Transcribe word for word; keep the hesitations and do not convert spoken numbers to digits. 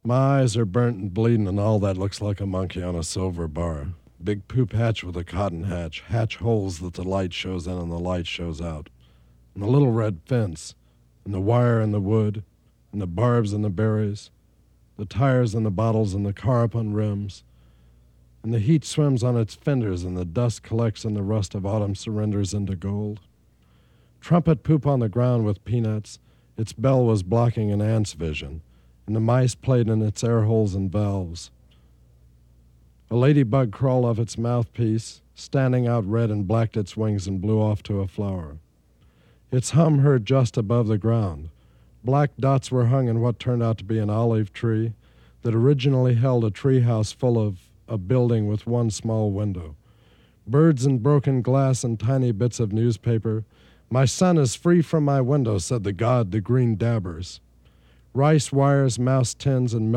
My eyes are burnt and bleeding, and all that looks like a monkey on a silver bar. Big poop hatch with a cotton hatch, hatch holes that the light shows in and the light shows out. And the little red fence, and the wire and the wood, and the barbs and the berries, the tires and the bottles and the car up on rims. And the heat swims on its fenders, and the dust collects and the rust of autumn surrenders into gold. Trumpet poop on the ground with peanuts, its bell was blocking an ant's vision, and the mice played in its air holes and valves. A ladybug crawled off its mouthpiece, standing out red and blacked its wings and blew off to a flower. Its hum heard just above the ground. Black dots were hung in what turned out to be an olive tree that originally held a treehouse full of a building with one small window. Birds and broken glass and tiny bits of newspaper. My son is free from my window, said the god to green dabbers. Rice wires, mouse tins, and